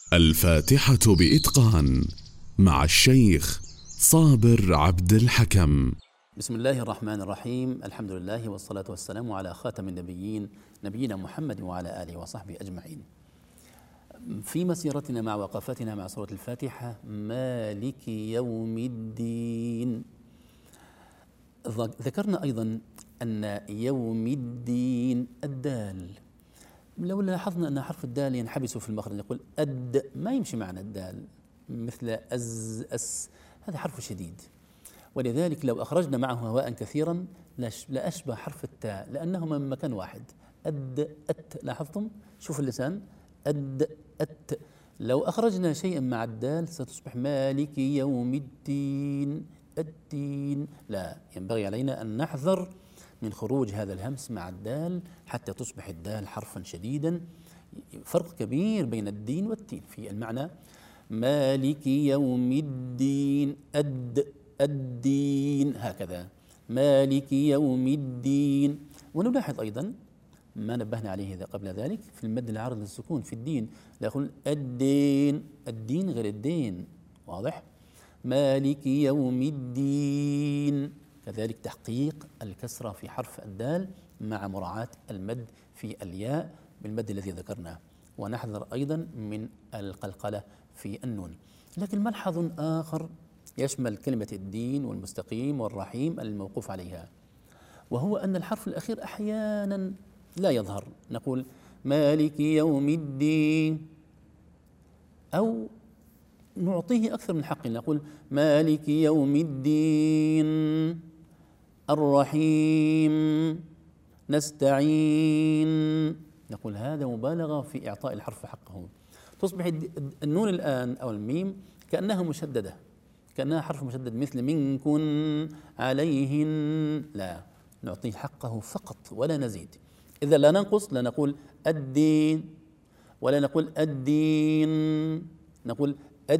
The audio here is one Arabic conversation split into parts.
الفاتحة بإتقان مع الشيخ صابر عبد الحكم. بسم الله الرحمن الرحيم. الحمد لله والصلاة والسلام على خاتم النبيين نبينا محمد وعلى آله وصحبه أجمعين. في مسيرتنا مع وقفتنا مع سورة الفاتحة مالك يوم الدين، ذكرنا أيضا أن يوم الدين الدال، لو لاحظنا أن حرف الدال ينحبس في المخرج، نقول ما يمشي معنا الدال مثل أس، هذا حرف شديد، ولذلك لو أخرجنا معه هواء كثيرا لأشبه حرف التاء لأنهما من مكان واحد. لاحظتم؟ شوف اللسان أت. لو أخرجنا شيئا مع الدال ستصبح مالك يوم الدين. لا، ينبغي علينا أن نحذر من خروج هذا الهمس مع الدال حتى تصبح الدال حرفا شديدا. فرق كبير بين الدين والتين في المعنى. مالك يوم الدين الدين، هكذا مالك يوم الدين. ونلاحظ أيضا ما نبهنا عليه قبل ذلك في المد العارض للسكون في الدين، لا يقول الدين غير الدين، واضح؟ مالك يوم الدين، كذلك تحقيق الكسرة في حرف الدال مع مراعاة المد في الياء بالمد الذي ذكرناه، ونحذر أيضا من القلقلة في النون. لكن ملحظ آخر يشمل كلمة الدين والمستقيم والرحيم الموقوف عليها، وهو أن الحرف الأخير أحيانا لا يظهر، نقول مالك يوم الدين، أو نعطيه أكثر من حق، نقول مالك يوم الدين الرحيم نستعين، نقول هذا مبالغة في إعطاء الحرف حقه. تصبح النون الآن أو الميم كأنها مشددة، كأنها حرف مشدد مثل منكن عليهن، لا، نعطيه حقه فقط ولا نزيد. إذا لا ننقص، لا نقول الدين ولا نقول الدين، نقول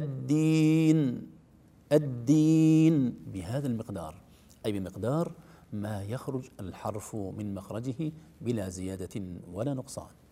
الدين بهذا المقدار، أي بمقدار ما يخرج الحرف من مخرجه بلا زيادة ولا نقصان.